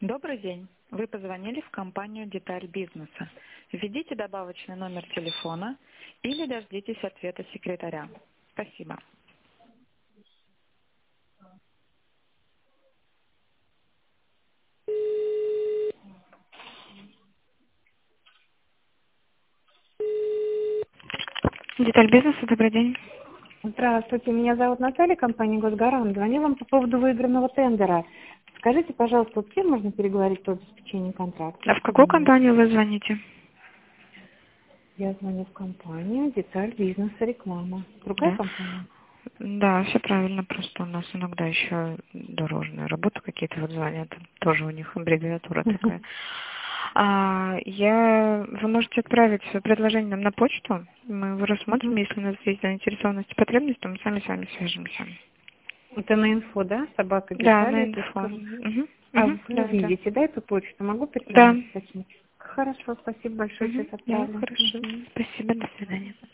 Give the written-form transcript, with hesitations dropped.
Добрый день. Вы позвонили в компанию «Деталь бизнеса». Введите добавочный номер телефона или дождитесь ответа секретаря. Спасибо. Деталь бизнеса, добрый день. Здравствуйте, меня зовут Наталья, компания «Госгарант». Звоню вам по поводу выигранного тендера. Скажите, пожалуйста, вот с кем можно переговорить по обеспечению контракта? А в какую компанию вы звоните? Я звоню в компанию «Деталь бизнеса реклама». Другая Да. компания? Да, все правильно, просто у нас иногда еще дорожные работы какие-то вот звонят, тоже у них аббревиатура такая. Вы можете отправить свое предложение нам на почту, мы его рассмотрим, если у нас есть заинтересованность и потребность, то мы с вами свяжемся. Это на инфо, да? Собака Да, на детали. инфо. А вы Да, да. видите, да, эту почту? Могу Да. перед уточнить? Хорошо, спасибо большое, сейчас Да, отправлю. хорошо. Спасибо, до свидания.